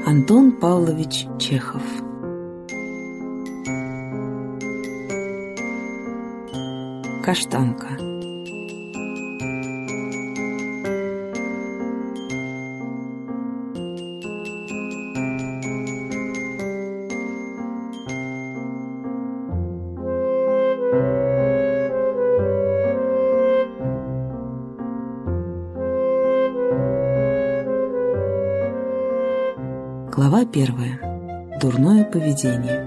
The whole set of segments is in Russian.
Антон Павлович Чехов. Каштанка. Глава 1. Дурное поведение.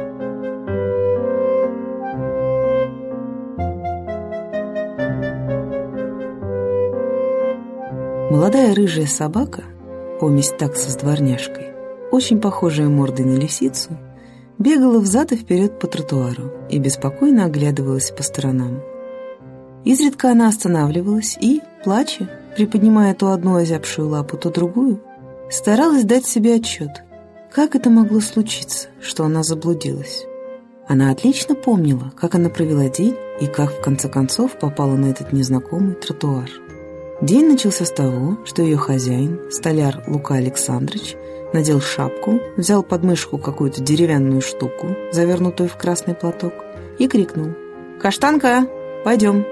Молодая рыжая собака, помесь такса с дворняжкой, очень похожая мордой на лисицу, бегала взад и вперед по тротуару и беспокойно оглядывалась по сторонам. Изредка она останавливалась и, плача, приподнимая то одну озябшую лапу, то другую, старалась дать себе отчет, как это могло случиться, что она заблудилась. Она отлично помнила, как она провела день и как в конце концов попала на этот незнакомый тротуар. День начался с того, что ее хозяин, столяр Лука Александрович, надел шапку, взял под мышку какую-то деревянную штуку, завернутую в красный платок, и крикнул: «Каштанка, пойдем!»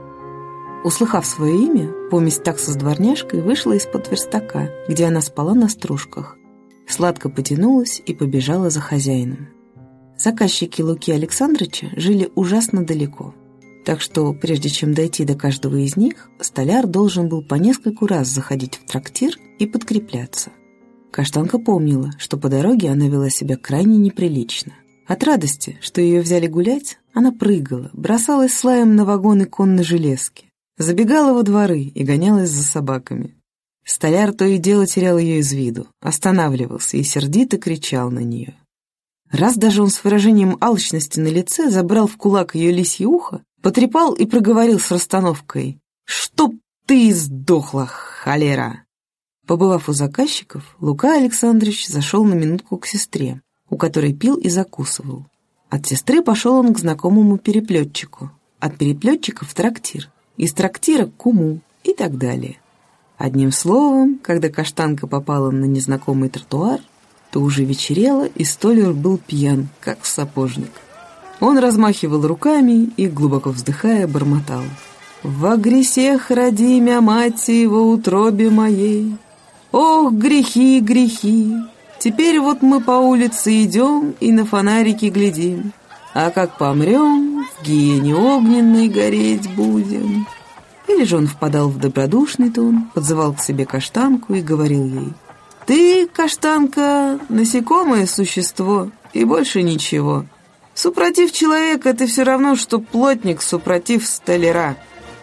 Услыхав свое имя, помесь такса с дворняжкой вышла из-под верстака, где она спала на стружках, сладко потянулась и побежала за хозяином. Заказчики Луки Александровича жили ужасно далеко, так что, прежде чем дойти до каждого из них, столяр должен был по нескольку раз заходить в трактир и подкрепляться. Каштанка помнила, что по дороге она вела себя крайне неприлично. От радости, что ее взяли гулять, она прыгала, бросалась с лаем на вагоны конной железки, забегала во дворы и гонялась за собаками. Столяр то и дело терял ее из виду, останавливался и сердито кричал на нее. Раз даже он с выражением алчности на лице забрал в кулак ее лисье ухо, потрепал и проговорил с расстановкой: «Чтоб ты сдохла, холера!» Побывав у заказчиков, Лука Александрович зашел на минутку к сестре, у которой пил и закусывал. От сестры пошел он к знакомому переплетчику, от переплетчика в трактир, из трактира к куму и так далее. Одним словом, когда Каштанка попала на незнакомый тротуар, то уже вечерело, и столяр был пьян, как сапожник. Он размахивал руками и, глубоко вздыхая, бормотал: «Во грехах роди мя мать во утробе моей! Ох, грехи, грехи! Теперь вот мы по улице идем и на фонарики глядим, а как помрем, в гиене огненной гореть будем». Или же он впадал в добродушный тон, подзывал к себе Каштанку и говорил ей: «Ты, Каштанка, насекомое существо и больше ничего. Супротив человека ты все равно, что плотник супротив столяра».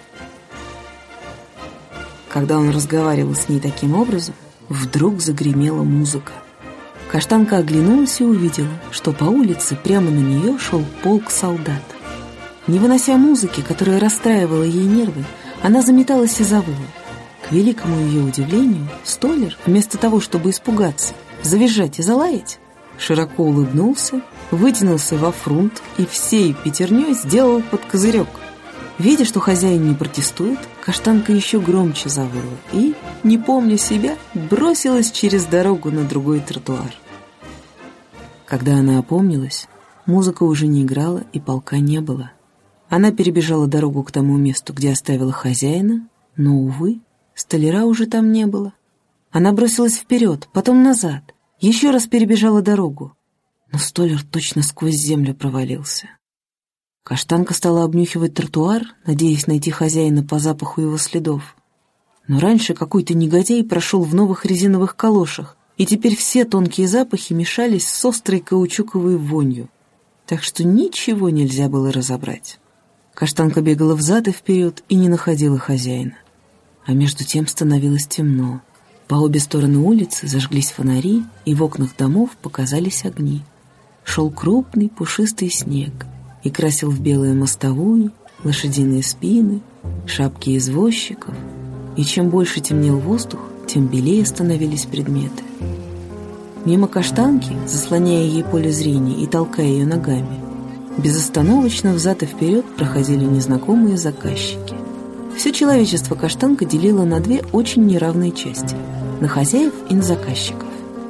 Когда он разговаривал с ней таким образом, вдруг загремела музыка. Каштанка оглянулась и увидела, что по улице прямо на нее шел полк солдат. Не вынося музыки, которая расстраивала ей нервы, она заметалась и завыла. К великому ее удивлению, столяр, вместо того, чтобы испугаться, завизжать и залаять, широко улыбнулся, вытянулся во фрунт и всей пятерней сделал под козырек. Видя, что хозяин не протестует, Каштанка еще громче завыла и, не помня себя, бросилась через дорогу на другой тротуар. Когда она опомнилась, музыка уже не играла и полка не было. Она перебежала дорогу к тому месту, где оставила хозяина, но, увы, столяра уже там не было. Она бросилась вперед, потом назад, еще раз перебежала дорогу, но столяр точно сквозь землю провалился. Каштанка стала обнюхивать тротуар, надеясь найти хозяина по запаху его следов. Но раньше какой-то негодяй прошел в новых резиновых калошах, и теперь все тонкие запахи мешались с острой каучуковой вонью, так что ничего нельзя было разобрать. Каштанка бегала взад и вперед и не находила хозяина. А между тем становилось темно. По обе стороны улицы зажглись фонари, и в окнах домов показались огни. Шел крупный пушистый снег и красил в белую мостовую, лошадиные спины, шапки извозчиков, и чем больше темнел воздух, тем белее становились предметы. Мимо Каштанки, заслоняя ей поле зрения и толкая ее ногами, безостановочно взад и вперед проходили незнакомые заказчики. Все человечество Каштанка делило на две очень неравные части – на хозяев и на заказчиков.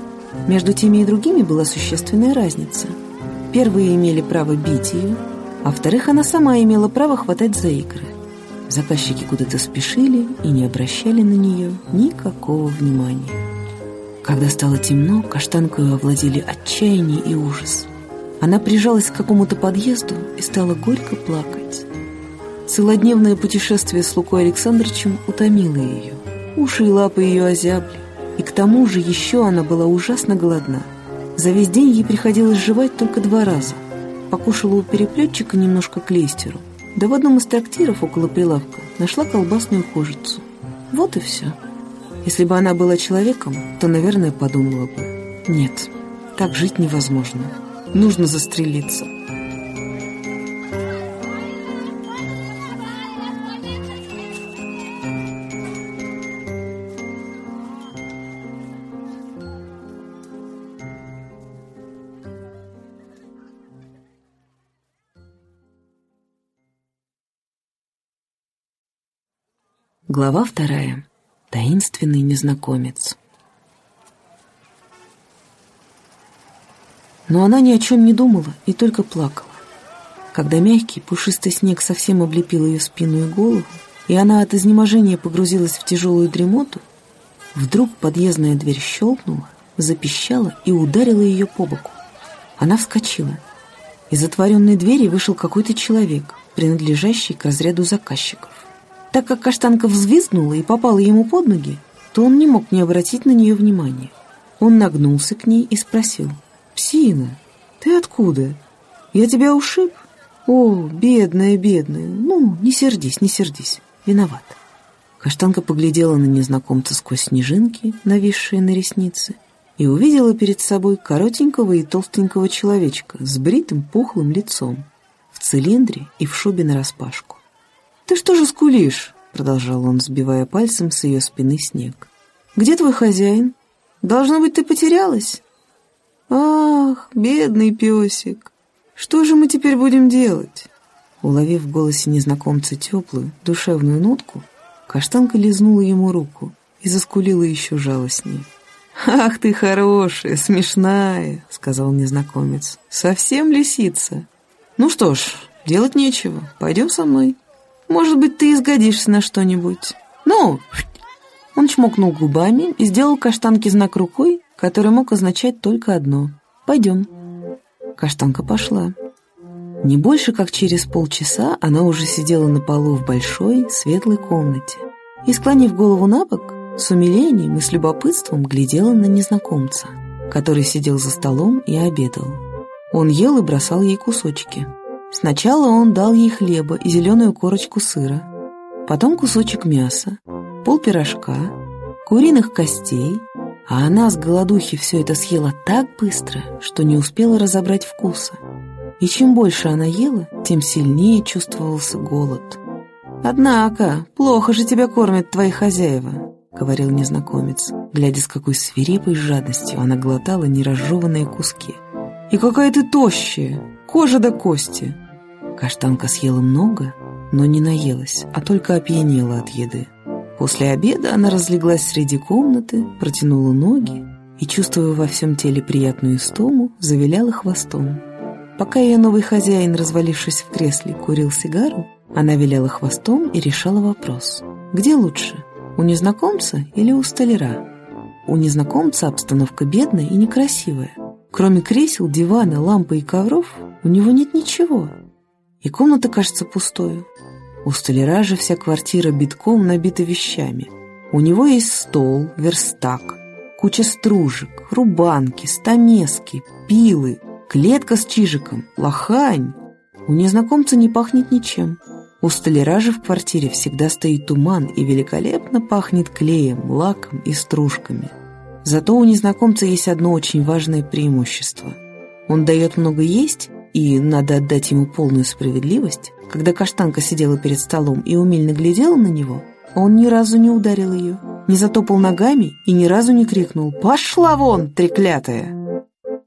Между теми и другими была существенная разница. Первые имели право бить ее, а вторых она сама имела право хватать за икры. Заказчики куда-то спешили и не обращали на нее никакого внимания. Когда стало темно, Каштанкою овладели отчаяние и ужас. Она прижалась к какому-то подъезду и стала горько плакать. Целодневное путешествие с Лукой Александровичем утомило ее. Уши и лапы ее озябли, и к тому же еще она была ужасно голодна. За весь день ей приходилось жевать только 2 раза. Покушала у переплетчика немножко клейстеру, да в одном из трактиров около прилавка нашла колбасную кожицу. Вот и все. Если бы она была человеком, то, наверное, подумала бы: нет, так жить невозможно. Нужно застрелиться. Глава 2. Таинственный незнакомец. Но она ни о чем не думала и только плакала. Когда мягкий, пушистый снег совсем облепил ее спину и голову, и она от изнеможения погрузилась в тяжелую дремоту, вдруг подъездная дверь щелкнула, запищала и ударила ее по боку. Она вскочила. Из отворенной двери вышел какой-то человек, принадлежащий к разряду заказчиков. Так как Каштанка взвизгнула и попала ему под ноги, то он не мог не обратить на нее внимания. Он нагнулся к ней и спросил: «Псина, ты откуда? Я тебя ушиб? О, бедная, бедная, ну, не сердись, не сердись, виноват». Каштанка поглядела на незнакомца сквозь снежинки, нависшие на ресницы, и увидела перед собой коротенького и толстенького человечка с бритым пухлым лицом, в цилиндре и в шубе нараспашку. «Ты что же скулишь?» — продолжал он, сбивая пальцем с ее спины снег. «Где твой хозяин? Должно быть, ты потерялась?» «Ах, бедный песик! Что же мы теперь будем делать?» Уловив в голосе незнакомца теплую, душевную нотку, Каштанка лизнула ему руку и заскулила еще жалостнее. «Ах ты хорошая, смешная!» — сказал незнакомец. «Совсем лисица? Ну что ж, делать нечего, пойдем со мной. Может быть, ты изгодишься на что-нибудь. Ну!» Он чмокнул губами и сделал Каштанке знак рукой, который мог означать только одно: «Пойдем». Каштанка пошла. Не больше как через полчаса она уже сидела на полу в большой, светлой комнате и, склонив голову на бок, с умилением и с любопытством глядела на незнакомца, который сидел за столом и обедал. Он ел и бросал ей кусочки. Сначала он дал ей хлеба и зеленую корочку сыра, потом кусочек мяса, полпирожка, куриных костей, а она с голодухи все это съела так быстро, что не успела разобрать вкуса. И чем больше она ела, тем сильнее чувствовался голод. «Однако, плохо же тебя кормят твои хозяева», — говорил незнакомец, глядя, с какой свирепой жадностью она глотала неразжеванные куски. «И какая ты тощая! Кожа до кости!» Каштанка съела много, но не наелась, а только опьянела от еды. После обеда она разлеглась среди комнаты, протянула ноги и, чувствуя во всем теле приятную истому, завиляла хвостом. Пока ее новый хозяин, развалившись в кресле, курил сигару, она виляла хвостом и решала вопрос: где лучше, у незнакомца или у столяра? У незнакомца обстановка бедная и некрасивая. Кроме кресел, дивана, лампы и ковров у него нет ничего. И комната кажется пустой. У столяра же вся квартира битком набита вещами. У него есть стол, верстак, куча стружек, рубанки, стамески, пилы, клетка с чижиком, лохань. У незнакомца не пахнет ничем. У столяра же в квартире всегда стоит туман и великолепно пахнет клеем, лаком и стружками. Зато у незнакомца есть одно очень важное преимущество. Он дает много есть, и надо отдать ему полную справедливость. Когда Каштанка сидела перед столом и умильно глядела на него, он ни разу не ударил ее, не затопал ногами и ни разу не крикнул: «Пошла вон, треклятая!».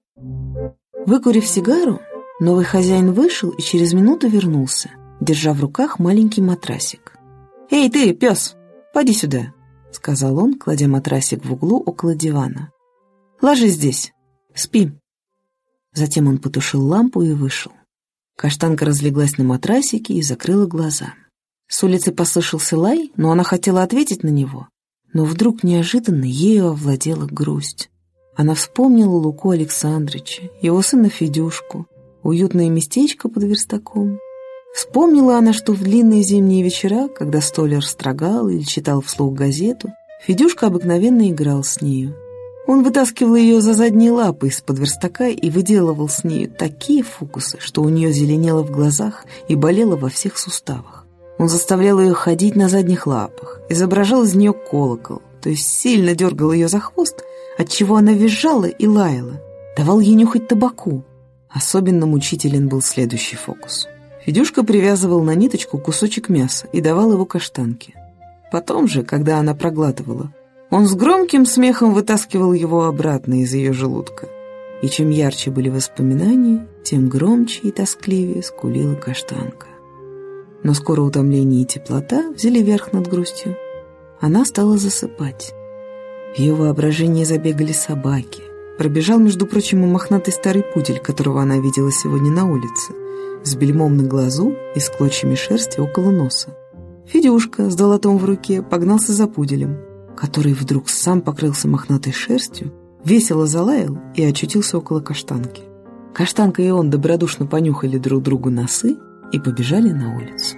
Выкурив сигару, новый хозяин вышел и через минуту вернулся, держа в руках маленький матрасик. «Эй ты, пес, поди сюда», — сказал он, кладя матрасик в углу около дивана. «Ложись здесь, Спи». Затем он потушил лампу и вышел. Каштанка разлеглась на матрасике и закрыла глаза. С улицы послышался лай, но она хотела ответить на него. Но вдруг неожиданно ею овладела грусть. Она вспомнила Луку Александрыча, его сына Федюшку, уютное местечко под верстаком. Вспомнила она, что в длинные зимние вечера, когда столяр строгал или читал вслух газету, Федюшка обыкновенно играл с нею. Он вытаскивал ее за задние лапы из-под верстака и выделывал с нею такие фокусы, что у нее зеленело в глазах и болело во всех суставах. Он заставлял ее ходить на задних лапах, изображал из нее колокол, то есть сильно дергал ее за хвост, отчего она визжала и лаяла, давал ей нюхать табаку. Особенно мучителен был следующий фокус. Федюшка привязывал на ниточку кусочек мяса и давал его Каштанке. Потом же, когда она проглатывала, он с громким смехом вытаскивал его обратно из ее желудка. И чем ярче были воспоминания, тем громче и тоскливее скулила Каштанка. Но скоро утомление и теплота взяли верх над грустью. Она стала засыпать. В ее воображении забегали собаки. Пробежал, между прочим, и мохнатый старый пудель, которого она видела сегодня на улице, с бельмом на глазу и с клочьями шерсти около носа. Федюшка с долотом в руке погнался за пуделем, который вдруг сам покрылся мохнатой шерстью, весело залаял и очутился около Каштанки. Каштанка и он добродушно понюхали друг другу носы и побежали на улицу.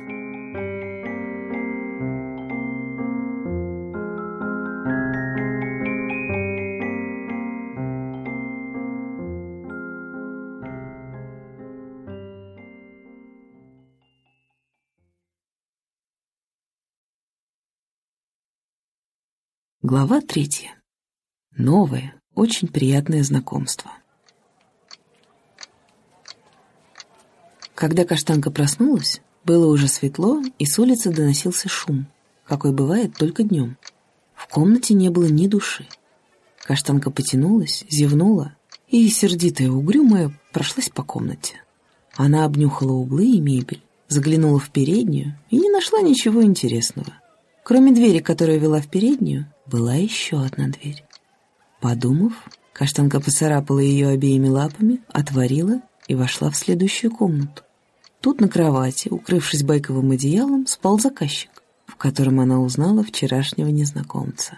Глава 3. Новое, очень приятное знакомство. Когда Каштанка проснулась, было уже светло, и с улицы доносился шум, какой бывает только днем. В комнате не было ни души. Каштанка потянулась, зевнула и, сердитая и угрюмая, прошлась по комнате. Она обнюхала углы и мебель, заглянула в переднюю и не нашла ничего интересного. Кроме двери, которая вела в переднюю, была еще одна дверь. Подумав, Каштанка поцарапала ее обеими лапами, отворила и вошла в следующую комнату. Тут на кровати, укрывшись байковым одеялом, спал заказчик, в котором она узнала вчерашнего незнакомца.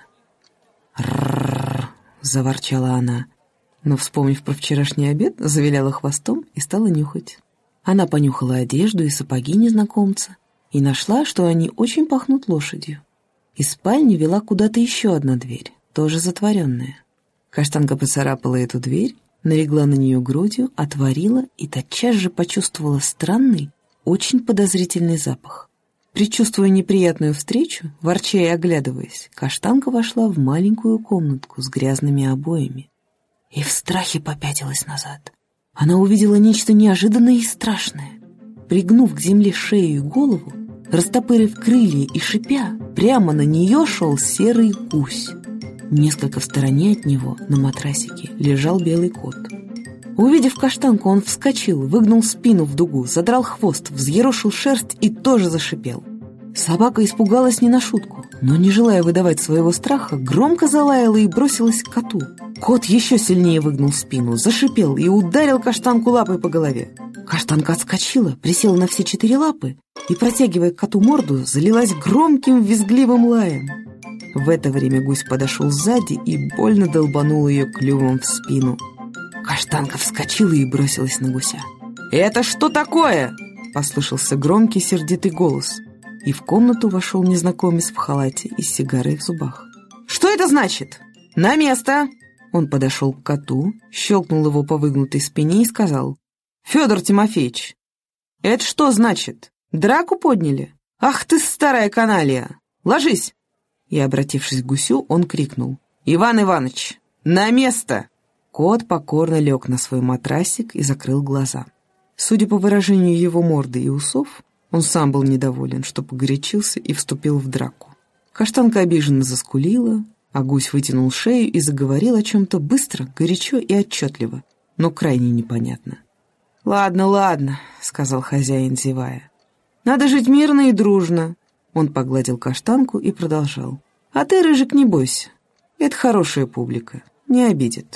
«Рррррр!» — заворчала она, но, вспомнив про вчерашний обед, завиляла хвостом и стала нюхать. Она понюхала одежду и сапоги незнакомца и нашла, что они очень пахнут лошадью. Из спальни вела куда-то еще одна дверь, тоже затворенная. Каштанка поцарапала эту дверь, налегла на нее грудью, отворила и тотчас же почувствовала странный, очень подозрительный запах. Предчувствуя неприятную встречу, ворча и оглядываясь, Каштанка вошла в маленькую комнатку с грязными обоями и в страхе попятилась назад. Она увидела нечто неожиданное и страшное. Пригнув к земле шею и голову, растопырив крылья и шипя, прямо на нее шел серый гусь. Несколько в стороне от него, на матрасике, лежал белый кот. Увидев Каштанку, он вскочил, выгнул спину в дугу, задрал хвост, взъерошил шерсть и тоже зашипел. Собака испугалась не на шутку, но, не желая выдавать своего страха, громко залаяла и бросилась к коту. Кот еще сильнее выгнул спину, зашипел и ударил Каштанку лапой по голове. Каштанка отскочила, присела на все 4 лапы и, протягивая к коту морду, залилась громким визгливым лаем. В это время гусь подошел сзади и больно долбанул ее клювом в спину. Каштанка вскочила и бросилась на гуся. «Это что такое?» — послышался громкий сердитый голос, и в комнату вошел незнакомец в халате и с сигарой в зубах. «Что это значит? На место!» Он подошел к коту, щелкнул его по выгнутой спине и сказал: «Федор Тимофеевич, это что значит? Драку подняли? Ах ты, старая каналья! Ложись!» И, обратившись к гусю, он крикнул: «Иван Иванович, на место!» Кот покорно лег на свой матрасик и закрыл глаза. Судя по выражению его морды и усов, он сам был недоволен, что погорячился и вступил в драку. Каштанка обиженно заскулила, а гусь вытянул шею и заговорил о чем-то быстро, горячо и отчетливо, но крайне непонятно. «Ладно, ладно», — сказал хозяин, зевая. «Надо жить мирно и дружно». Он погладил Каштанку и продолжал: «А ты, Рыжик, не бойся. Это хорошая публика, не обидит».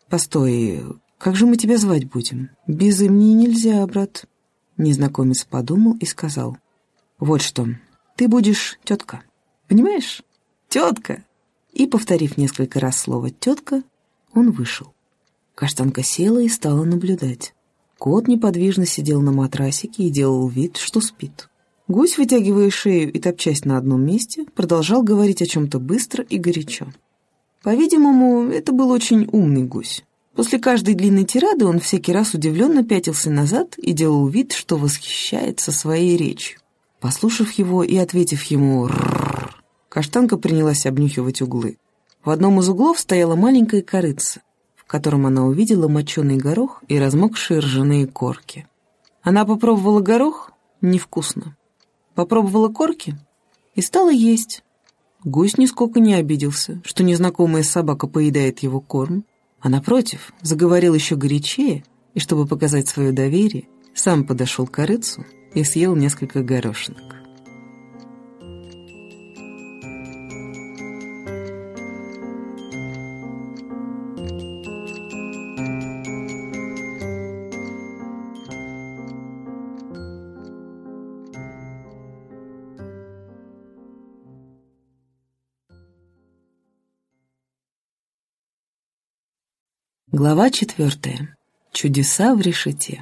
«Постой, как же мы тебя звать будем? Без имени нельзя, брат». Незнакомец подумал и сказал: «Вот что, ты будешь тетка. Понимаешь? Тетка!» И, повторив несколько раз слово «тетка», он вышел. Каштанка села и стала наблюдать. Кот неподвижно сидел на матрасике и делал вид, что спит. Гусь, вытягивая шею и топчась на одном месте, продолжал говорить о чем-то быстро и горячо. По-видимому, это был очень умный гусь. После каждой длинной тирады он всякий раз удивленно пятился назад и делал вид, что восхищается своей речью. Послушав его и ответив ему «ррррр», Каштанка принялась обнюхивать углы. В одном из углов стояла маленькая корытца, в котором она увидела моченый горох и размокшие ржаные корки. Она попробовала горох — невкусно. Попробовала корки и стала есть. Гусь нисколько не обиделся, что незнакомая собака поедает его корм, а напротив, заговорил еще горячее, и, чтобы показать свое доверие, сам подошел к корытцу и съел несколько горошинок. Глава 4. Чудеса в решете.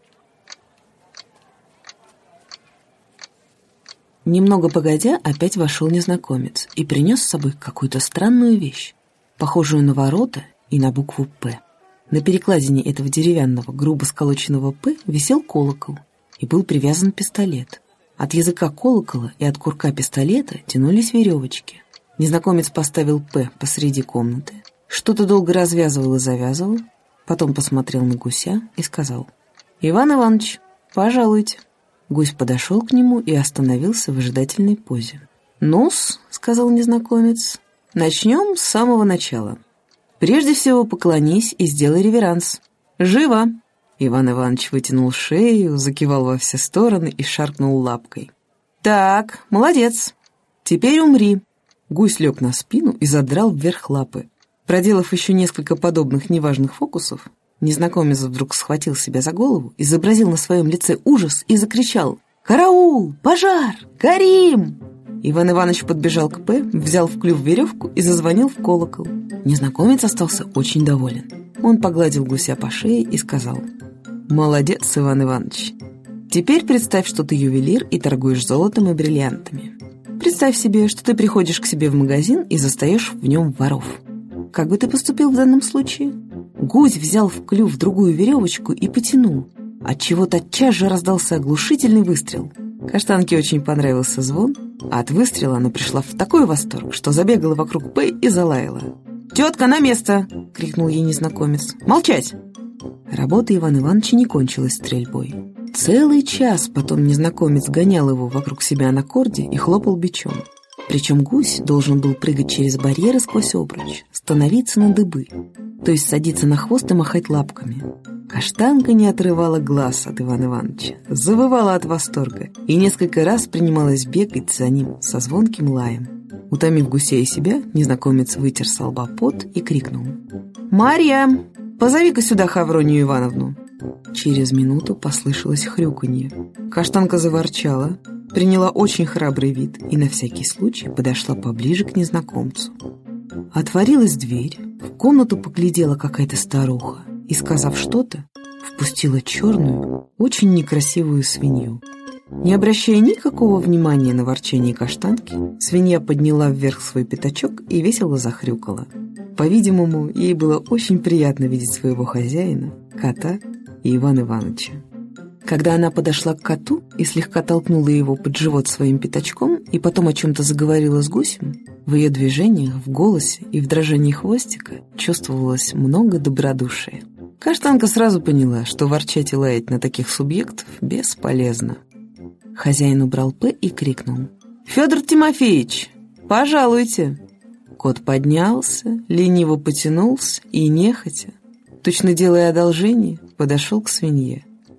Немного погодя, опять вошел незнакомец и принес с собой какую-то странную вещь, похожую на ворота и на букву «П». На перекладине этого деревянного, грубо сколоченного «П» висел колокол и был привязан пистолет. От языка колокола и от курка пистолета тянулись веревочки. Незнакомец поставил «П» посреди комнаты, что-то долго развязывал и завязывал, потом посмотрел на гуся и сказал: «Иван Иванович, пожалуйте». Гусь подошел к нему и остановился в ожидательной позе. «Ну-с», — сказал незнакомец, — «начнем с самого начала. Прежде всего поклонись и сделай реверанс. Живо!» Иван Иванович вытянул шею, закивал во все стороны и шаркнул лапкой. «Так, молодец. Теперь умри». Гусь лег на спину и задрал вверх лапы. Проделав еще несколько подобных неважных фокусов, незнакомец вдруг схватил себя за голову, изобразил на своем лице ужас и закричал: «Караул! Пожар! Горим!» Иван Иванович подбежал к П, взял в клюв веревку и зазвонил в колокол. Незнакомец остался очень доволен. Он погладил гуся по шее и сказал: «Молодец, Иван Иванович. Теперь представь, что ты ювелир и торгуешь золотом и бриллиантами. Представь себе, что ты приходишь к себе в магазин и застаешь в нем воров. Как бы ты поступил в данном случае?» Гусь взял в клюв другую веревочку и потянул, отчего тотчас же раздался оглушительный выстрел. Каштанке очень понравился звон, а от выстрела она пришла в такой восторг, что забегала вокруг П и залаяла. «Тетка, на место!» — крикнул ей незнакомец. «Молчать!» Работа Ивана Ивановича не кончилась стрельбой. Целый час потом незнакомец гонял его вокруг себя на корде и хлопал бичом. Причем гусь должен был прыгать через барьеры сквозь обруч, становиться на дыбы, то есть садиться на хвост и махать лапками. Каштанка не отрывала глаз от Ивана Ивановича, завывала от восторга и несколько раз принималась бегать за ним со звонким лаем. Утомив гуся и себя, незнакомец вытер со лба пот и крикнул: «Марья, позови-ка сюда Хавронию Ивановну». Через минуту послышалось хрюканье. Каштанка заворчала, приняла очень храбрый вид и на всякий случай подошла поближе к незнакомцу. Отворилась дверь, в комнату поглядела какая-то старуха и, сказав что-то, впустила черную, очень некрасивую свинью. Не обращая никакого внимания на ворчание Каштанки, свинья подняла вверх свой пятачок и весело захрюкала. По-видимому, ей было очень приятно видеть своего хозяина, кота и Ивана Ивановича. Когда она подошла к коту и слегка толкнула его под живот своим пятачком и потом о чем-то заговорила с гусем, в ее движениях, в голосе и в дрожании хвостика чувствовалось много добродушия. Каштанка сразу поняла, что ворчать и лаять на таких субъектов бесполезно. Хозяин убрал «П» и крикнул: «Федор Тимофеевич, пожалуйте!» Кот поднялся, лениво потянулся и, нехотя, точно делая одолжение, подошел к свинье.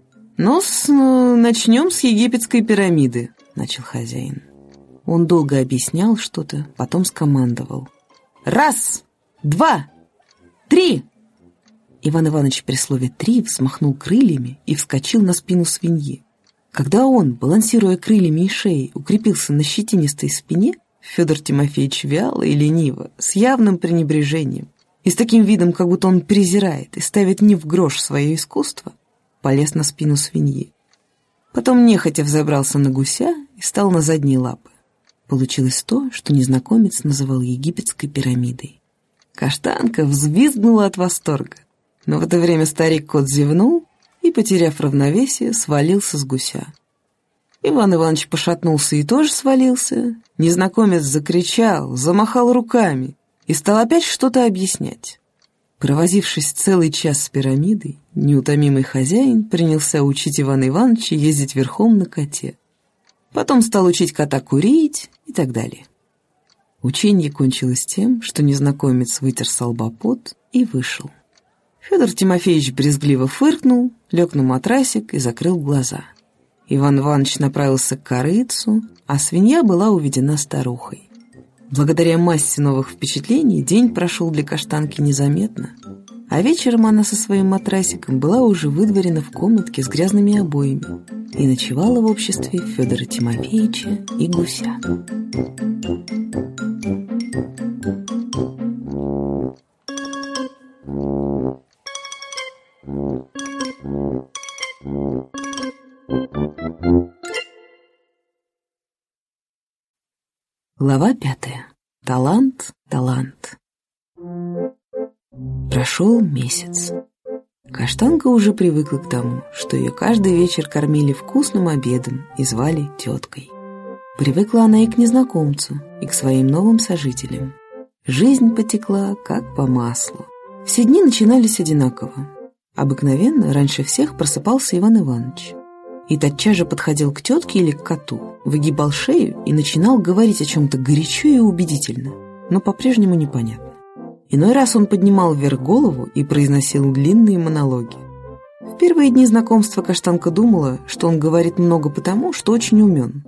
«Начнем с египетской пирамиды», — начал хозяин. Он долго объяснял что-то, потом скомандовал: «Раз, два, три!» Иван Иванович при слове «три» взмахнул крыльями и вскочил на спину свиньи. Когда он, балансируя крыльями и шеей, укрепился на щетинистой спине, Федор Тимофеевич вяло и лениво, с явным пренебрежением и с таким видом, как будто он презирает и ставит ни в грош свое искусство, полез на спину свиньи. Потом нехотя взобрался на гуся и стал на задние лапы. Получилось то, что незнакомец называл египетской пирамидой. Каштанка взвизгнула от восторга, но в это время старик-кот зевнул и, потеряв равновесие, свалился с гуся. Иван Иванович пошатнулся и тоже свалился. Незнакомец закричал, замахал руками и стал опять что-то объяснять. Провозившись целый час с пирамидой, неутомимый хозяин принялся учить Ивана Ивановича ездить верхом на коте. Потом стал учить кота курить и так далее. Учение кончилось тем, что незнакомец вытер со лба пот и вышел. Федор Тимофеевич брезгливо фыркнул, лег на матрасик и закрыл глаза. Иван Иванович направился к корыцу, а свинья была уведена старухой. Благодаря массе новых впечатлений день прошел для Каштанки незаметно, а вечером она со своим матрасиком была уже выдворена в комнатке с грязными обоями и ночевала в обществе Федора Тимофеевича и гуся. Глава 5. Талант, талант. Прошел месяц. Каштанка уже привыкла к тому, что ее каждый вечер кормили вкусным обедом и звали теткой. Привыкла она и к незнакомцу, и к своим новым сожителям. Жизнь потекла как по маслу. Все дни начинались одинаково. Обыкновенно раньше всех просыпался Иван Иванович. И тотчас же подходил к тетке или к коту, выгибал шею и начинал говорить о чем-то горячо и убедительно, но по-прежнему непонятно. Иной раз он поднимал вверх голову и произносил длинные монологи. В первые дни знакомства Каштанка думала, что он говорит много потому, что очень умен.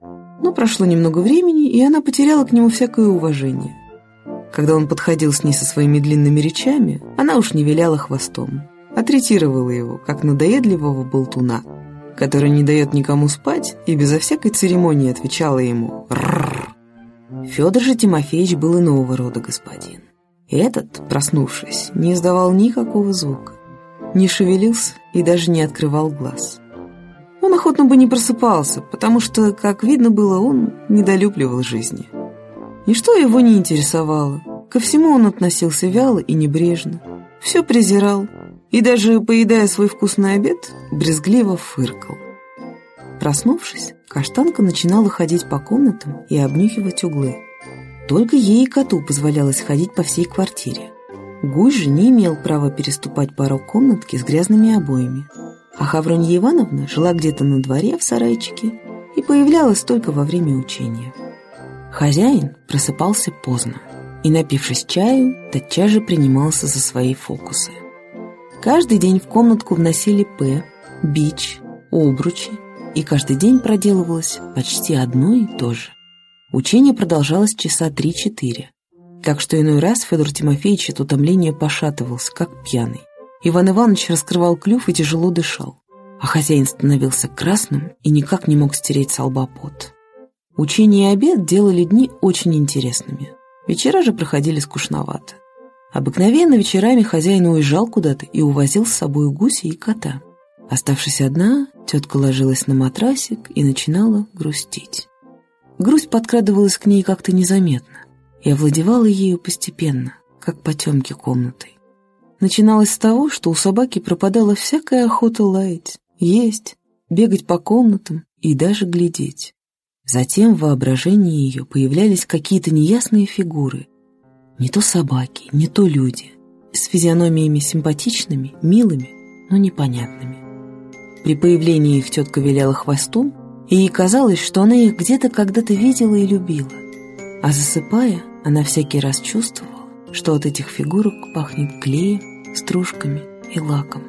Но прошло немного времени, и она потеряла к нему всякое уважение. Когда он подходил с ней со своими длинными речами, она уж не виляла хвостом, а третировала его, как надоедливого болтуна, который не дает никому спать и безо всякой церемонии отвечала ему «рррр». Федор же Тимофеевич был иного рода господин. И этот, проснувшись, не издавал никакого звука, не шевелился и даже не открывал глаз. Он охотно бы не просыпался, потому что, как видно было, он недолюбливал жизни. Ничто его не интересовало, ко всему он относился вяло и небрежно, все презирал, и даже, поедая свой вкусный обед, брезгливо фыркал. Проснувшись, Каштанка начинала ходить по комнатам и обнюхивать углы. Только ей и коту позволялось ходить по всей квартире. Гусь же не имел права переступать порог комнатки с грязными обоями, а Хавронья Ивановна жила где-то на дворе в сарайчике и появлялась только во время учения. Хозяин просыпался поздно и, напившись чаю, тотчас же принимался за свои фокусы. Каждый день в комнатку вносили бич, обручи, и каждый день проделывалось почти одно и то же. Учение продолжалось часа 3-4, так что иной раз Федор Тимофеевич от утомления пошатывался, как пьяный. Иван Иванович раскрывал клюв и тяжело дышал, а хозяин становился красным и никак не мог стереть со лба пот. Учение и обед делали дни очень интересными, вечера же проходили скучновато. Обыкновенно вечерами хозяин уезжал куда-то и увозил с собой гуся и кота. Оставшись одна, тетка ложилась на матрасик и начинала грустить. Грусть подкрадывалась к ней как-то незаметно и овладевала ею постепенно, как потемки комнатой. Начиналось с того, что у собаки пропадала всякая охота лаять, есть, бегать по комнатам и даже глядеть. Затем в воображении ее появлялись какие-то неясные фигуры, не то собаки, не то люди, с физиономиями симпатичными, милыми, но непонятными. При появлении их тетка виляла хвостом, и ей казалось, что она их где-то когда-то видела и любила. А засыпая, она всякий раз чувствовала, что от этих фигурок пахнет клеем, стружками и лаком.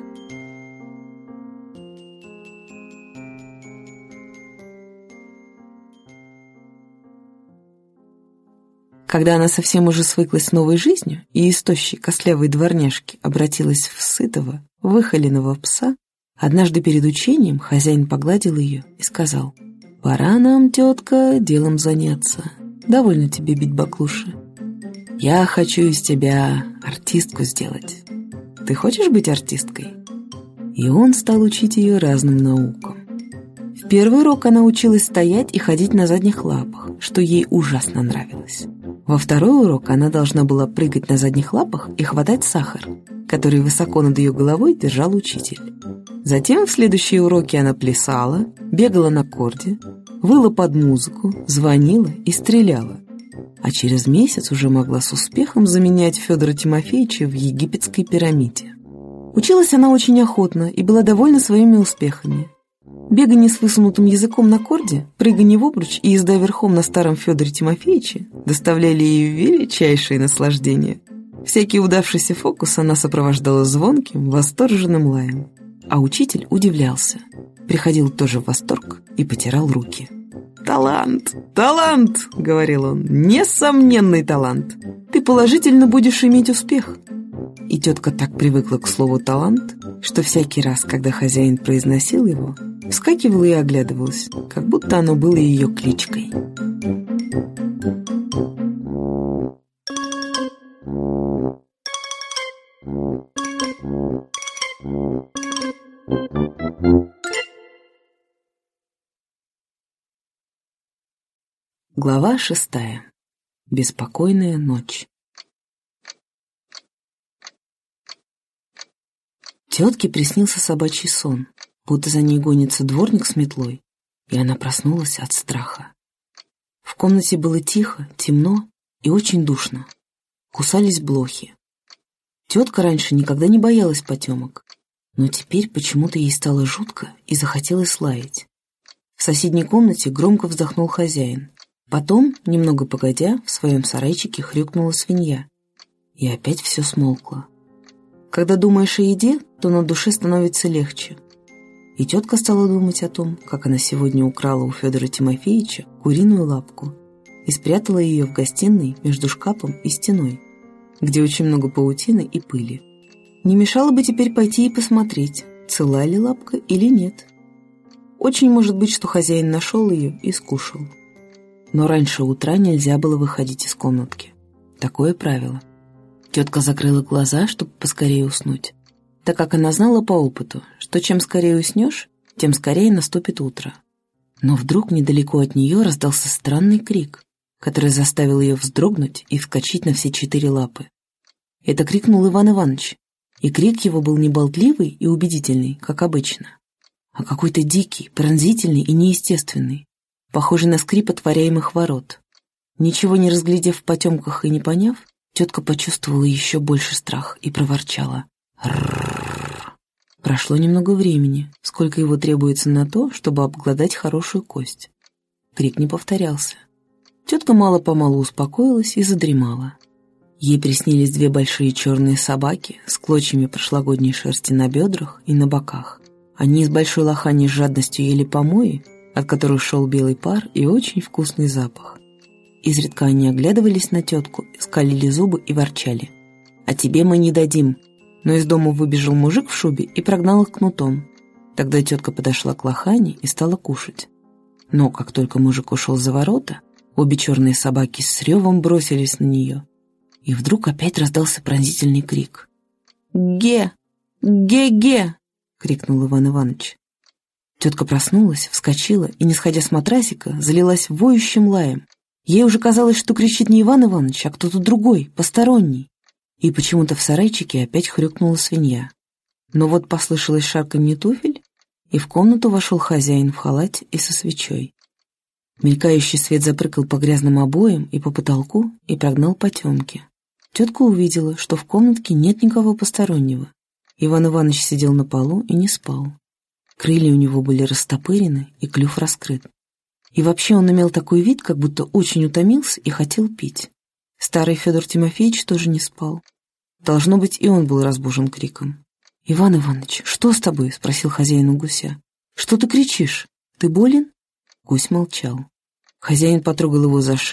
Когда она совсем уже свыклась с новой жизнью и из тощей костлявой дворняжки обратилась в сытого, выхоленного пса, однажды перед учением хозяин погладил ее и сказал: «Пора нам, тетка, делом заняться. Довольно тебе бить баклуши. Я хочу из тебя артистку сделать. Ты хочешь быть артисткой?» И он стал учить ее разным наукам. В первый урок она училась стоять и ходить на задних лапах, что ей ужасно нравилось. Во второй урок она должна была прыгать на задних лапах и хватать сахар, который высоко над ее головой держал учитель. Затем в следующие уроки она плясала, бегала на корде, выла под музыку, звонила и стреляла. А через месяц уже могла с успехом заменять Федора Тимофеевича в египетской пирамиде. Училась она очень охотно и была довольна своими успехами. Бегание с высунутым языком на корде, прыгание в обруч и езда верхом на старом Федоре Тимофеевиче доставляли ей величайшее наслаждение. Всякий удавшийся фокус она сопровождала звонким, восторженным лаем. А учитель удивлялся, приходил тоже в восторг и потирал руки. «Талант! Талант!» — говорил он. «Несомненный талант! Ты положительно будешь иметь успех!» И тетка так привыкла к слову «талант», что всякий раз, когда хозяин произносил его, вскакивала и оглядывалась, как будто оно было ее кличкой. Глава 6. Беспокойная ночь. Тетке приснился собачий сон, будто за ней гонится дворник с метлой, и она проснулась от страха. В комнате было тихо, темно и очень душно. Кусались блохи. Тетка раньше никогда не боялась потемок, но теперь почему-то ей стало жутко и захотелось лаять. В соседней комнате громко вздохнул хозяин. Потом, немного погодя, в своем сарайчике хрюкнула свинья. И опять все смолкло. Когда думаешь о еде, то на душе становится легче. И тетка стала думать о том, как она сегодня украла у Федора Тимофеевича куриную лапку и спрятала ее в гостиной между шкафом и стеной, где очень много паутины и пыли. Не мешало бы теперь пойти и посмотреть, цела ли лапка или нет. Очень может быть, что хозяин нашел ее и скушал. Но раньше утра нельзя было выходить из комнатки. Такое правило. Тетка закрыла глаза, чтобы поскорее уснуть, так как она знала по опыту, что чем скорее уснешь, тем скорее наступит утро. Но вдруг недалеко от нее раздался странный крик, который заставил ее вздрогнуть и вскочить на все 4 лапы. Это крикнул Иван Иванович, и крик его был не болтливый и убедительный, как обычно, а какой-то дикий, пронзительный и неестественный, похожий на скрип отворяемых ворот. Ничего не разглядев в потемках и не поняв, тетка почувствовала еще больше страх и проворчала: «Рррррр». Прошло немного времени, сколько его требуется на то, чтобы обглодать хорошую кость. Крик не повторялся. Тетка мало-помалу успокоилась и задремала. Ей приснились 2 большие черные собаки с клочьями прошлогодней шерсти на бедрах и на боках. Они с большой лоханей с жадностью ели помои, от которых шел белый пар и очень вкусный запах. Изредка они оглядывались на тетку, скалили зубы и ворчали: «А тебе мы не дадим». Но из дома выбежал мужик в шубе и прогнал их кнутом. Тогда тетка подошла к лохане и стала кушать. Но как только мужик ушел за ворота, обе черные собаки с ревом бросились на нее. И вдруг опять раздался пронзительный крик. «Ге! Ге-ге!» — крикнул Иван Иванович. Тетка проснулась, вскочила и, не сходя с матрасика, залилась воющим лаем. Ей уже казалось, что кричит не Иван Иванович, а кто-то другой, посторонний. И почему-то в сарайчике опять хрюкнула свинья. Но вот послышалось шарканье туфель, и в комнату вошел хозяин в халате и со свечой. Мелькающий свет запрыгал по грязным обоям и по потолку и прогнал потемки. Тетка увидела, что в комнатке нет никого постороннего. Иван Иванович сидел на полу и не спал. Крылья у него были растопырены и клюв раскрыт. И вообще он имел такой вид, как будто очень утомился и хотел пить. Старый Федор Тимофеевич тоже не спал. Должно быть, и он был разбужен криком. «Иван Иванович, что с тобой?» — спросил хозяин у гуся. «Что ты кричишь? Ты болен?» Гусь молчал. Хозяин потрогал его за шею,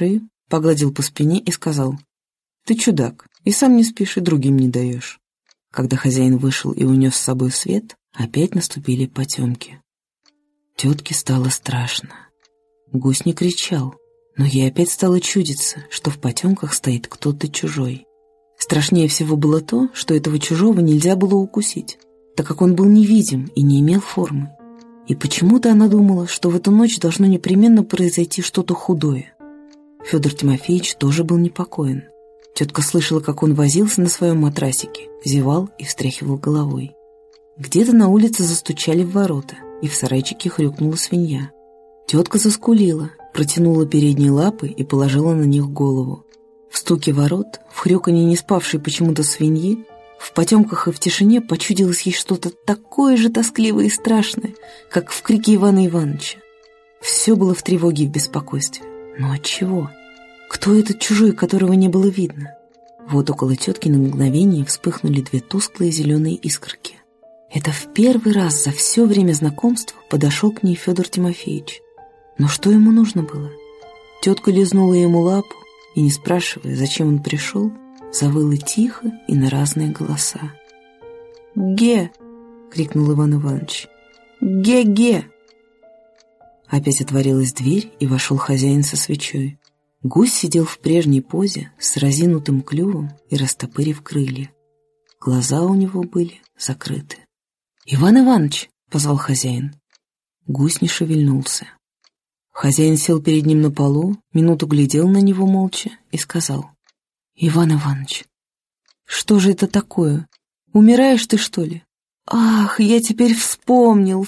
погладил по спине и сказал: «Ты чудак, и сам не спишь, и другим не даешь». Когда хозяин вышел и унес с собой свет, опять наступили потемки. Тетке стало страшно. Гусь не кричал, но ей опять стало чудиться, что в потемках стоит кто-то чужой. Страшнее всего было то, что этого чужого нельзя было укусить, так как он был невидим и не имел формы. И почему-то она думала, что в эту ночь должно непременно произойти что-то худое. Федор Тимофеевич тоже был непокоен. Тетка слышала, как он возился на своем матрасике, зевал и встряхивал головой. Где-то на улице застучали в ворота, и в сарайчике хрюкнула свинья. Тетка заскулила, протянула передние лапы и положила на них голову. В стуке ворот, в хрюканье не спавшей почему-то свиньи, в потемках и в тишине почудилось ей что-то такое же тоскливое и страшное, как в крике Ивана Ивановича. Все было в тревоге и в беспокойстве. Но отчего? Кто этот чужой, которого не было видно? Вот около тетки на мгновение вспыхнули две тусклые зеленые искорки. Это в первый раз за все время знакомства подошел к ней Федор Тимофеевич. Но что ему нужно было? Тетка лизнула ему лапу и, не спрашивая, зачем он пришел, завыла тихо и на разные голоса. «Ге!» — крикнул Иван Иванович. «Ге-ге!» Опять отворилась дверь, и вошел хозяин со свечой. Гусь сидел в прежней позе с разинутым клювом и растопырив крылья. Глаза у него были закрыты. «Иван Иванович!» — позвал хозяин. Гусь не шевельнулся. Хозяин сел перед ним на полу, минуту глядел на него молча и сказал: «Иван Иванович, что же это такое? Умираешь ты, что ли?» «Ах, я теперь вспомнил!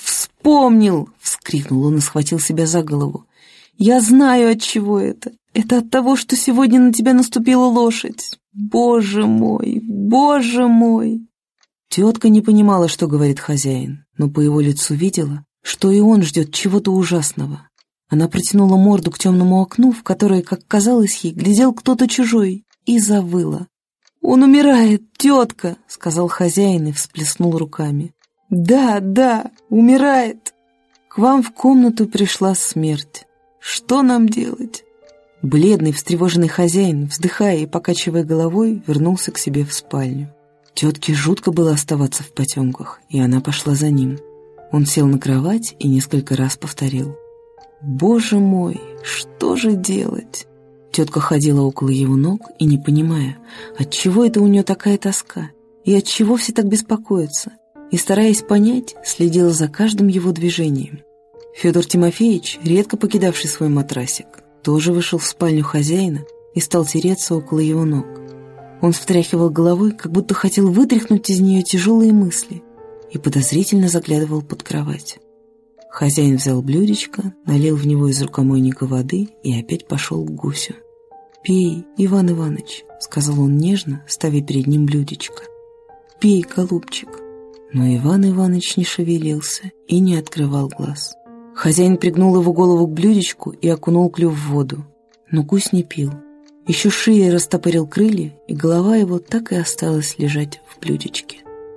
— вскрикнул он и схватил себя за голову. «Я знаю, от чего это. Это от того, что сегодня на тебя наступила лошадь. Боже мой, боже мой!» Тетка не понимала, что говорит хозяин, но по его лицу видела, что и он ждет чего-то ужасного. Она протянула морду к темному окну, в которое, как казалось ей, глядел кто-то чужой, и завыла. «Он умирает, тетка!» — сказал хозяин и всплеснул руками. «Да, умирает! К вам в комнату пришла смерть. Что нам делать?» Бледный, встревоженный хозяин, вздыхая и покачивая головой, вернулся к себе в спальню. Тетке жутко было оставаться в потемках, и она пошла за ним. Он сел на кровать и несколько раз повторил: «Боже мой, что же делать?» Тетка ходила около его ног и, не понимая, отчего это у нее такая тоска, и отчего все так беспокоятся, и, стараясь понять, следила за каждым его движением. Федор Тимофеевич, редко покидавший свой матрасик, тоже вышел в спальню хозяина и стал тереться около его ног. Он встряхивал головой, как будто хотел вытряхнуть из нее тяжелые мысли, и подозрительно заглядывал под кровать. Хозяин взял блюдечко, налил в него из рукомойника воды и опять пошел к гусю. «Пей, Иван Иванович», — сказал он нежно, ставя перед ним блюдечко. «Пей, голубчик». Но Иван Иванович не шевелился и не открывал глаз. Хозяин пригнул его голову к блюдечку и окунул клюв в воду. Но гусь не пил. Еще шире растопырил крылья, и голова его так и осталась лежать в блюдечке.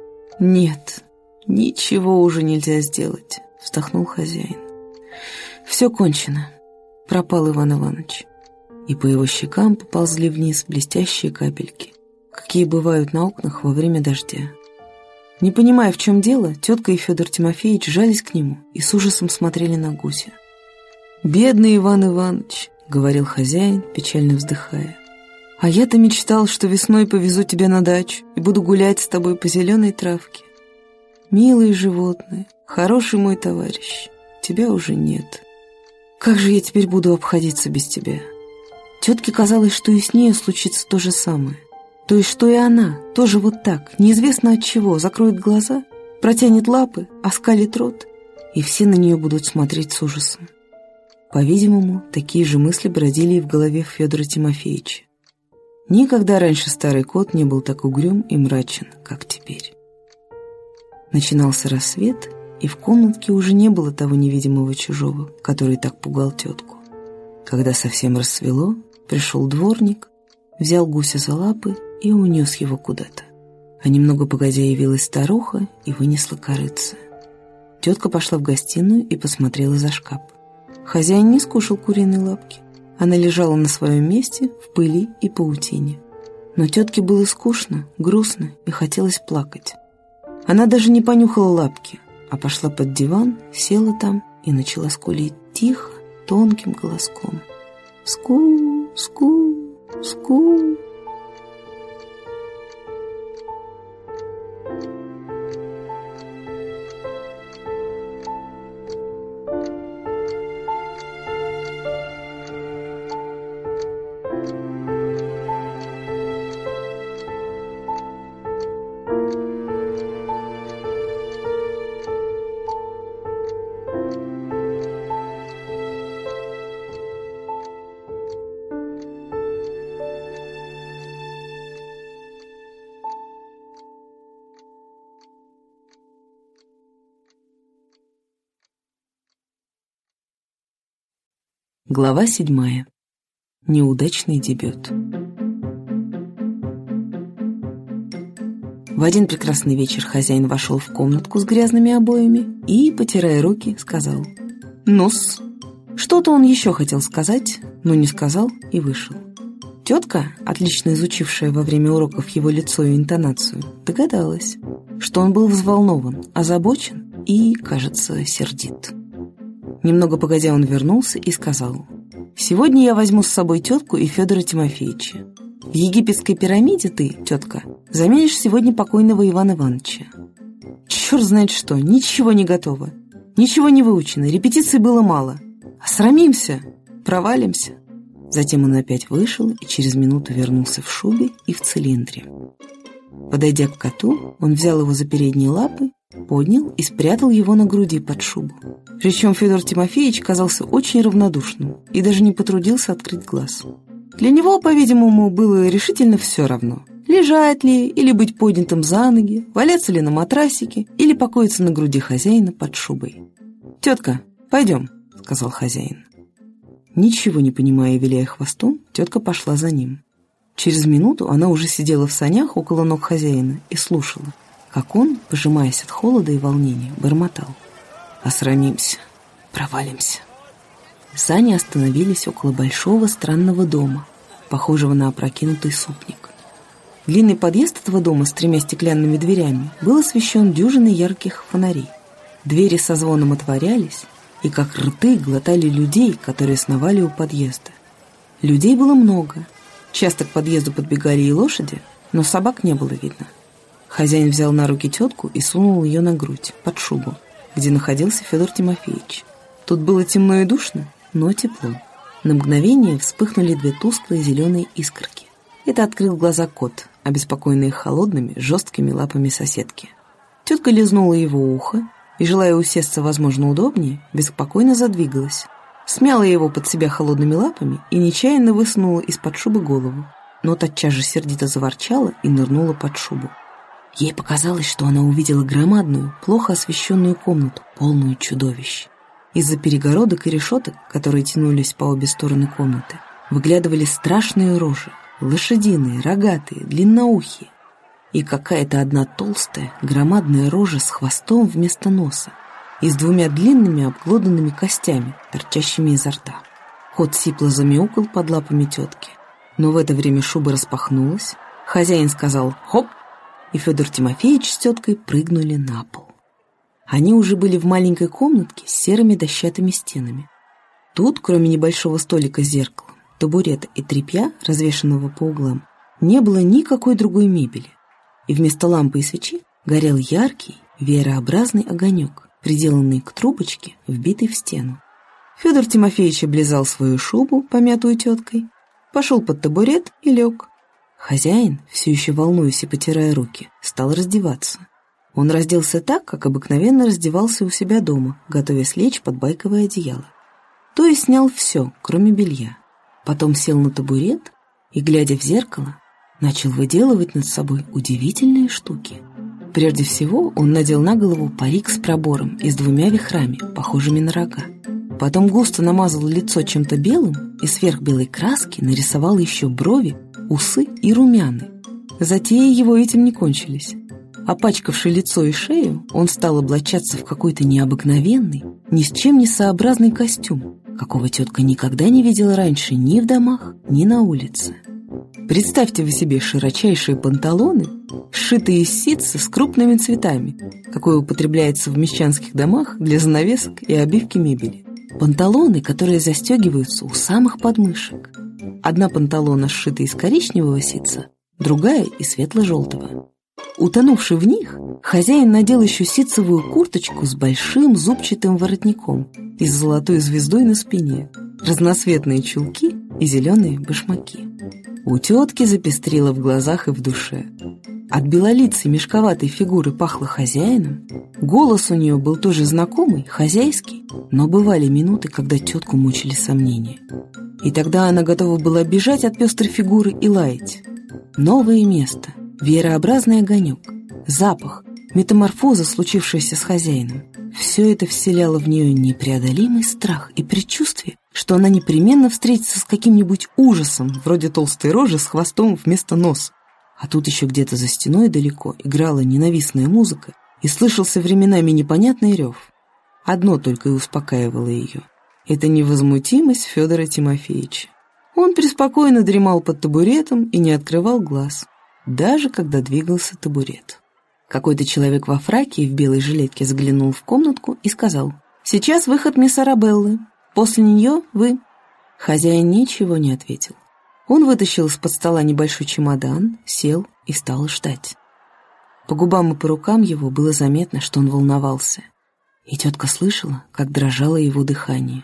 «Нет, ничего уже нельзя сделать», — вздохнул хозяин. «Все кончено. Пропал Иван Иванович». И по его щекам поползли вниз блестящие капельки, какие бывают на окнах во время дождя. Не понимая, в чем дело, тетка и Федор Тимофеевич жались к нему и с ужасом смотрели на гуся. «Бедный Иван Иванович», — говорил хозяин, печально вздыхая. «А я-то мечтал, что весной повезу тебя на дачу и буду гулять с тобой по зеленой травке. Милые животные, хороший мой товарищ, тебя уже нет. Как же я теперь буду обходиться без тебя?» Тетке казалось, что и с ней случится то же самое. То есть, что и она тоже вот так, неизвестно от чего, закроет глаза, протянет лапы, оскалит рот, и все на нее будут смотреть с ужасом. По-видимому, такие же мысли бродили и в голове Федора Тимофеевича. Никогда раньше старый кот не был так угрюм и мрачен, как теперь. Начинался рассвет, и в комнатке уже не было того невидимого чужого, который так пугал тетку. Когда совсем рассвело, пришел дворник, взял гуся за лапы и унес его куда-то. А немного погодя явилась старуха и вынесла корытце. Тетка пошла в гостиную и посмотрела за шкаф. Хозяин не скушал куриной лапки. Она лежала на своем месте в пыли и паутине. Но тетке было скучно, грустно и хотелось плакать. Она даже не понюхала лапки, а пошла под диван, села там и начала скулить тихо, тонким голоском. Ску, ску, ску. Глава 7. Неудачный дебют. В один прекрасный вечер хозяин вошел в комнатку с грязными обоями и, потирая руки, сказал: «Ну-с». Что-то он еще хотел сказать, но не сказал и вышел. Тетка, отлично изучившая во время уроков его лицо и интонацию, догадалась, что он был взволнован, озабочен и, кажется, сердит. Немного погодя он вернулся и сказал: «Сегодня я возьму с собой тетку и Федора Тимофеевича. В египетской пирамиде ты, тетка, заменишь сегодня покойного Ивана Ивановича». Черт знает что, ничего не готово, ничего не выучено, репетиций было мало. Осрамимся, провалимся. Затем он опять вышел и через минуту вернулся в шубе и в цилиндре. Подойдя к коту, он взял его за передние лапы, поднял и спрятал его на груди под шубу. Причем Федор Тимофеевич казался очень равнодушным и даже не потрудился открыть глаз. Для него, по-видимому, было решительно все равно, лежать ли или быть поднятым за ноги, валяться ли на матрасике или покоиться на груди хозяина под шубой. «Тетка, пойдем», — сказал хозяин. Ничего не понимая и виляя хвостом, тетка пошла за ним. Через минуту она уже сидела в санях около ног хозяина и слушала, как он, пожимаясь от холода и волнения, бормотал: «Осрамимся, провалимся». Сани остановились около большого странного дома, похожего на опрокинутый супник. Длинный подъезд этого дома с 3 стеклянными дверями был освещен дюжиной ярких фонарей. Двери со звоном отворялись и, как рты, глотали людей, которые сновали у подъезда. Людей было много. Часто к подъезду подбегали и лошади, но собак не было видно. Хозяин взял на руки тетку и сунул ее на грудь, под шубу, где находился Федор Тимофеевич. Тут было темно и душно, но тепло. На мгновение вспыхнули 2 тусклые зеленые искорки. Это открыл глаза кот, обеспокоенный холодными, жесткими лапами соседки. Тетка лизнула его ухо и, желая усесться, возможно, удобнее, беспокойно задвигалась. Смяла его под себя холодными лапами и нечаянно высунула из-под шубы голову, но тотчас же сердито заворчала и нырнула под шубу. Ей показалось, что она увидела громадную, плохо освещенную комнату, полную чудовищ. Из-за перегородок и решеток, которые тянулись по обе стороны комнаты, выглядывали страшные рожи, лошадиные, рогатые, длинноухие. И какая-то одна толстая, громадная рожа с хвостом вместо носа и с 2 длинными обглоданными костями, торчащими изо рта. Кот сипло замяукал под лапами тетки. Но в это время шуба распахнулась, хозяин сказал «хоп», и Федор Тимофеевич с теткой прыгнули на пол. Они уже были в маленькой комнатке с серыми дощатыми стенами. Тут, кроме небольшого столика с зеркалом, табурета и тряпья, развешанного по углам, не было никакой другой мебели. И вместо лампы и свечи горел яркий, веерообразный огонек, приделанный к трубочке, вбитой в стену. Федор Тимофеевич облизал свою шубу, помятую теткой, пошел под табурет и лег. Хозяин, все еще волнуясь и потирая руки, стал раздеваться. Он разделся так, как обыкновенно раздевался у себя дома, готовясь лечь под байковое одеяло. То есть снял все, кроме белья. Потом сел на табурет и, глядя в зеркало, начал выделывать над собой удивительные штуки. Прежде всего он надел на голову парик с пробором и с 2 вихрами, похожими на рога. Потом густо намазал лицо чем-то белым и сверх белой краски нарисовал еще брови, усы и румяны. Затеи его этим не кончились. Опачкавши лицо и шею, он стал облачаться в какой-то необыкновенный, ни с чем не сообразный костюм, какого тетка никогда не видела раньше ни в домах, ни на улице. Представьте вы себе широчайшие панталоны, сшитые из ситца с крупными цветами, какое употребляется в мещанских домах для занавесок и обивки мебели. Панталоны, которые застегиваются у самых подмышек. Одна панталона сшита из коричневого ситца, другая из светло-желтого. Утонувший в них, хозяин надел еще ситцевую курточку с большим зубчатым воротником и с золотой звездой на спине, разноцветные чулки и зеленые башмаки. У тетки запестрило в глазах и в душе. От белолицей мешковатой фигуры пахло хозяином, голос у нее был тоже знакомый, хозяйский, но бывали минуты, когда тетку мучили сомнения. И тогда она готова была бежать от пестрой фигуры и лаять. Новое место, веерообразный огонек, запах, метаморфоза, случившаяся с хозяином. Все это вселяло в нее непреодолимый страх и предчувствие, что она непременно встретится с каким-нибудь ужасом, вроде толстой рожи с хвостом вместо носа. А тут еще где-то за стеной далеко играла ненавистная музыка и слышался временами непонятный рев. Одно только и успокаивало ее — это невозмутимость Федора Тимофеевича. Он преспокойно дремал под табуретом и не открывал глаз, даже когда двигался табурет. Какой-то человек во фраке и в белой жилетке заглянул в комнатку и сказал: «Сейчас выход мисс Арабеллы. После нее вы». Хозяин ничего не ответил. Он вытащил из-под стола небольшой чемодан, сел и стал ждать. По губам и по рукам его было заметно, что он волновался. И тетка слышала, как дрожало его дыхание.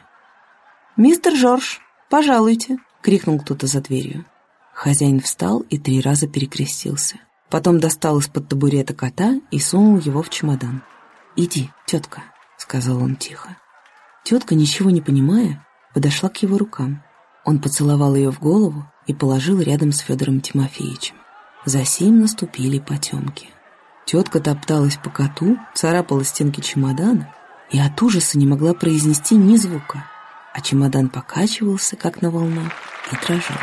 «Мистер Жорж, пожалуйте!» — крикнул кто-то за дверью. Хозяин встал и 3 раза перекрестился. Потом достал из-под табурета кота и сунул его в чемодан. «Иди, тетка», — сказал он тихо. Тетка, ничего не понимая, подошла к его рукам. Он поцеловал ее в голову и положил рядом с Федором Тимофеевичем. Засим наступили потемки. Тетка топталась по коту, царапала стенки чемодана и от ужаса не могла произнести ни звука, а чемодан покачивался, как на волнах, и дрожал.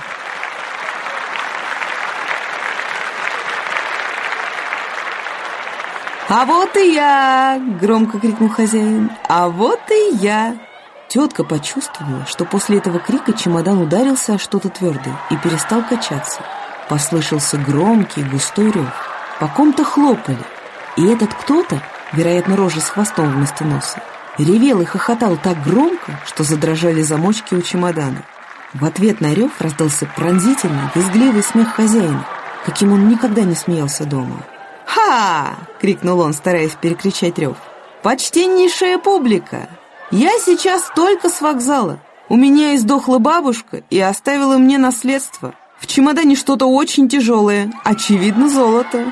«А вот и я!» — громко крикнул хозяин. «А вот и я!» Тетка почувствовала, что после этого крика чемодан ударился о что-то твердое и перестал качаться. Послышался громкий густой рев. По ком-то хлопали. И этот кто-то, вероятно, рожа с хвостом вместо носа, ревел и хохотал так громко, что задрожали замочки у чемодана. В ответ на рев раздался пронзительный, визгливый смех хозяина, каким он никогда не смеялся дома. «Ха!» — крикнул он, стараясь перекричать рев. «Почтеннейшая публика! Я сейчас только с вокзала. У меня издохла бабушка и оставила мне наследство. В чемодане что-то очень тяжелое, очевидно, золото.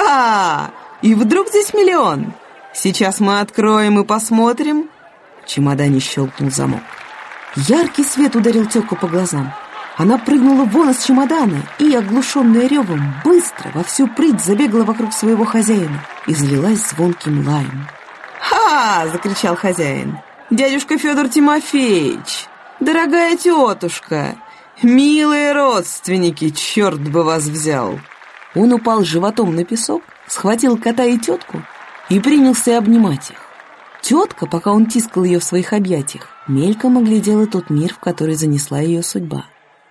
Ха! И вдруг здесь 1 000 000. Сейчас мы откроем и посмотрим». В чемодане щелкнул замок. Яркий свет ударил тетку по глазам. Она прыгнула вон из чемодана и, оглушенная ревом, быстро во всю прыть забегала вокруг своего хозяина и залилась звонким лаем. «Ха!» — закричал хозяин. «Дядюшка Федор Тимофеевич! Дорогая тетушка! Милые родственники, черт бы вас взял!» Он упал животом на песок, схватил кота и тетку и принялся обнимать их. Тетка, пока он тискал ее в своих объятиях, мельком оглядела тот мир, в который занесла ее судьба.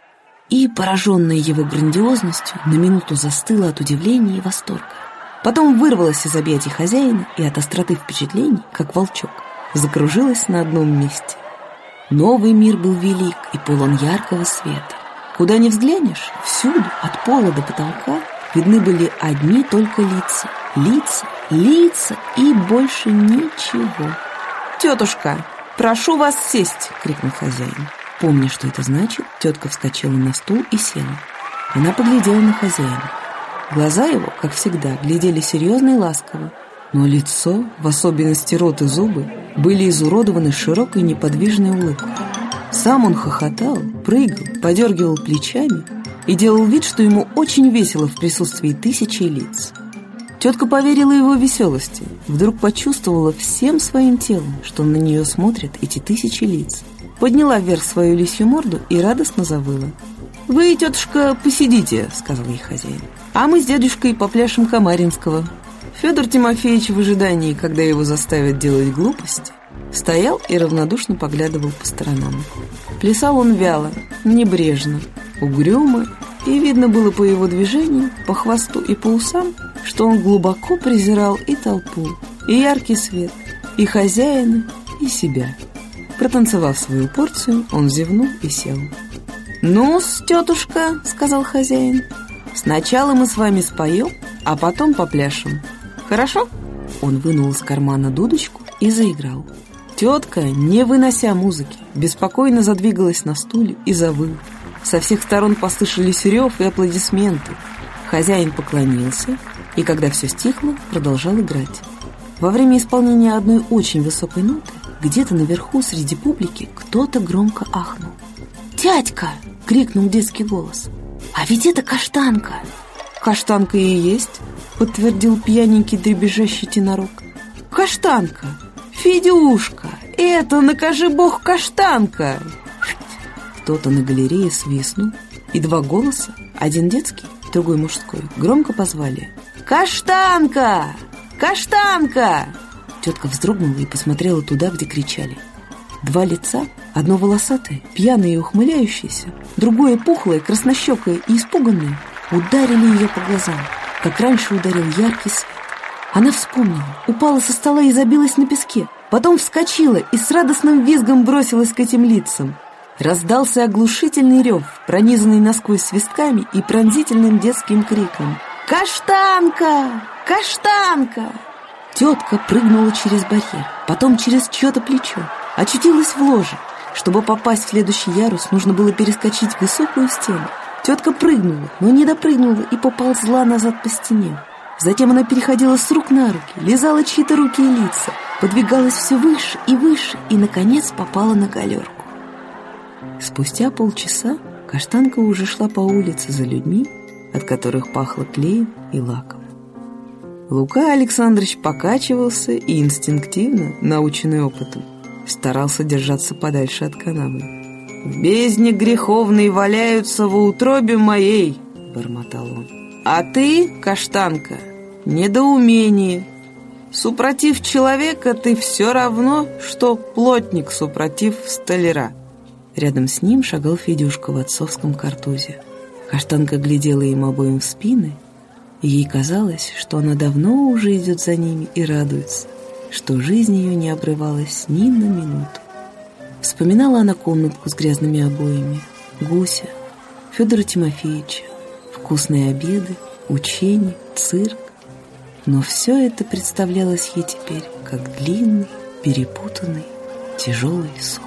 И, пораженная его грандиозностью, на минуту застыла от удивления и восторга. Потом вырвалась из объятий хозяина и от остроты впечатлений, как волчок, закружилась на одном месте. Новый мир был велик и полон яркого света. Куда ни взглянешь, всюду, от пола до потолка, видны были одни только лица. Лица, лица и больше ничего. «Тетушка, прошу вас сесть!» — крикнул хозяин. Помня, что это значит, тетка вскочила на стул и села. Она поглядела на хозяина. Глаза его, как всегда, глядели серьезно и ласково, но лицо, в особенности рот и зубы, были изуродованы широкой неподвижной улыбкой. Сам он хохотал, прыгал, подергивал плечами и делал вид, что ему очень весело в присутствии 1000 лиц. Тетка поверила его веселости, вдруг почувствовала всем своим телом, что на нее смотрят эти 1000 лиц. Подняла вверх свою лисью морду и радостно завыла. «Вы, тетушка, посидите», — сказал ей хозяин, «а мы с дядюшкой попляшем Камаринского». Федор Тимофеевич в ожидании, когда его заставят делать глупости, Стоял и равнодушно поглядывал по сторонам. Плясал он вяло, небрежно, угрюмо, и видно было по его движению, по хвосту и по усам, что он глубоко презирал и толпу, и яркий свет, и хозяина, и себя. Протанцевав свою порцию, он зевнул и сел. «Ну-с, тетушка», — сказал хозяин, — «сначала мы с вами споем, а потом попляшем. Хорошо?» Он вынул из кармана дудочку и заиграл. Тетка, не вынося музыки, беспокойно задвигалась на стуле и завыла. Со всех сторон послышались рев и аплодисменты. Хозяин поклонился, и когда все стихло, продолжал играть. Во время исполнения одной очень высокой ноты где-то наверху среди публики кто-то громко ахнул. «Дядька!» — крикнул детский голос. «А ведь это Каштанка!» «Каштанка и есть!» — подтвердил пьяненький дребезжащий тенорок. «Каштанка! Федюшка! Это, накажи бог, Каштанка!» Кто-то на галерее свистнул, и два голоса, один детский, другой мужской, громко позвали: «Каштанка! Каштанка!» Тетка вздрогнула и посмотрела туда, где кричали. Два лица, одно волосатое, пьяное и ухмыляющееся, другое пухлое, краснощекое и испуганное, ударили ее по глазам, как раньше ударил яркий свет. Она вспомнила, упала со стола и забилась на песке, потом вскочила и с радостным визгом бросилась к этим лицам. Раздался оглушительный рев, пронизанный насквозь свистками и пронзительным детским криком: «Каштанка! Каштанка!» Тетка прыгнула через барьер, потом через чье-то плечо, очутилась в ложе. Чтобы попасть в следующий ярус, нужно было перескочить высокую стену. Тетка прыгнула, но не допрыгнула и поползла назад по стене. Затем она переходила с рук на руки, лизала чьи-то руки и лица, подвигалась все выше и, наконец, попала на галерку. Спустя полчаса Каштанка уже шла по улице за людьми, от которых пахло клеем и лаком. Лука Александрович покачивался и инстинктивно, наученный опытом, старался держаться подальше от канавы. «В бездне греховной валяются во утробе моей», — бормотал он. «А ты, Каштанка, недоумение. Супротив человека ты все равно, что плотник супротив столяра». Рядом с ним шагал Федюшка в отцовском картузе. Каштанка глядела им обоим в спины, и ей казалось, что она давно уже идет за ними и радуется, что жизнь ее не обрывалась ни на минуту. Вспоминала она комнатку с грязными обоями, гуся, Федора Тимофеевича, вкусные обеды, учения, цирк. Но все это представлялось ей теперь как длинный, перепутанный, тяжелый сон.